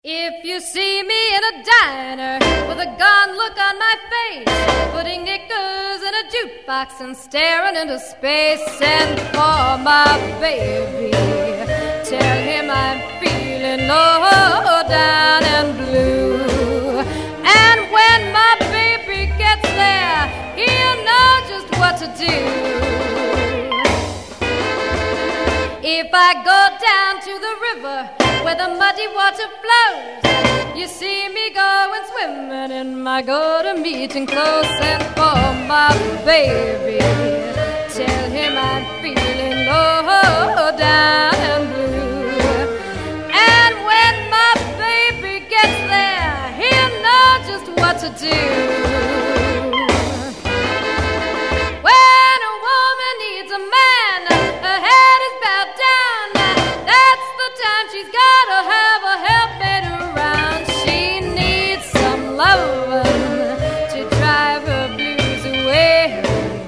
If you see me in a diner with a gone look on my face, putting knickers in a jukebox and staring into space, send for my baby. Tell him I'm feeling low down and blue. And when my baby gets there, he'll know just what to do. If I go down to the river where the muddy water flows, you see me going swimming in my go-to-meeting clothes. And for my baby, tell him I'm feeling low down and blue. And when my baby gets there, he'll know just what to do. When a woman needs a man, her head is bowed down. That's the time she's gotta have a helpmate around. She needs some lovin' to drive her blues away.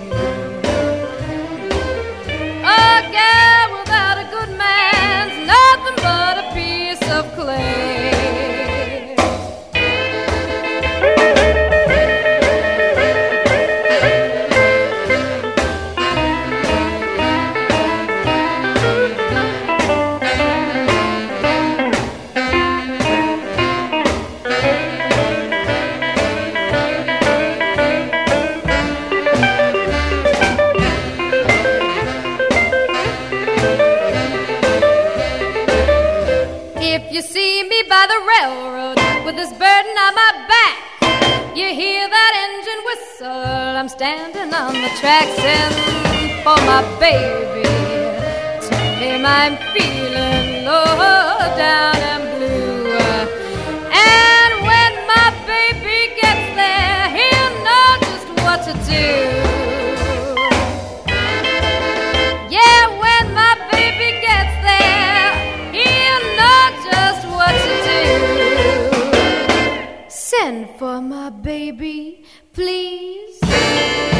A girl without a good man's nothing but a piece of clay. If you see me by the railroad with this burden on my back, you hear that engine whistle, I'm standing on the tracks. And for my baby, tell him I'm feeling low down and blue. And when my baby gets there, he'll know just what to do. Yeah, when my baby gets there, he'll know just what to do. Send for my baby, please.